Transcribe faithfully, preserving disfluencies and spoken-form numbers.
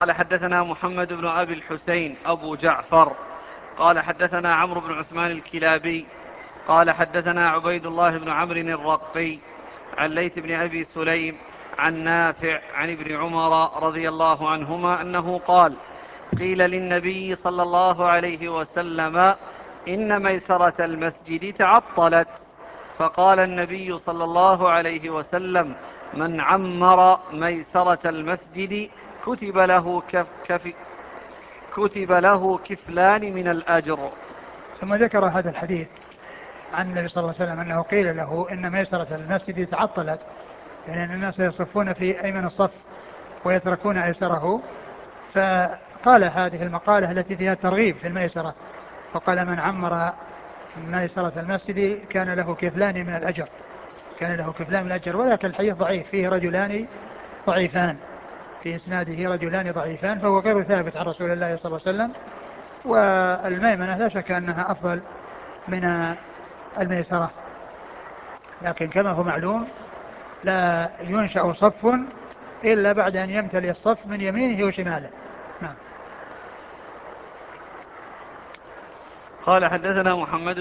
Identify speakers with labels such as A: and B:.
A: قال حدثنا محمد بن أبي الحسين أبو جعفر قال حدثنا عمرو بن عثمان الكلابي قال حدثنا عبيد الله بن عمرو الرقي عن ليث بن أبي سليم عن نافع عن ابن عمر رضي الله عنهما أنه قال قيل للنبي صلى الله عليه وسلم إن ميسرة المسجد تعطلت، فقال النبي صلى الله عليه وسلم من عمر ميسرة المسجد كتب له, كف كف كتب له كفلان من الأجر.
B: ثم ذكر هذا الحديث عن النبي صلى الله عليه وسلم أنه قيل له إن ميسرة المسجد تعطلت، يعني أن الناس يصفون في أيمن الصف ويتركون أيسره، فقال هذه المقالة التي فيها ترغيب في الميسرة، فقال من عمر ميسرة المسجد كان له كفلان من الأجر، كان له كفلان من الأجر. ولكن الحديث ضعيف، فيه رجلان ضعيفان، في إسناده رجلان ضعيفان، فهو غير ثابت عن رسول الله صلى الله عليه وسلم. والميمنة لا شك أنها أفضل من الميسرة، لكن كما هو معلوم لا ينشأ صف إلا بعد أن يمتلئ الصف من يمينه وشماله. نعم.
A: قال حدثنا محمد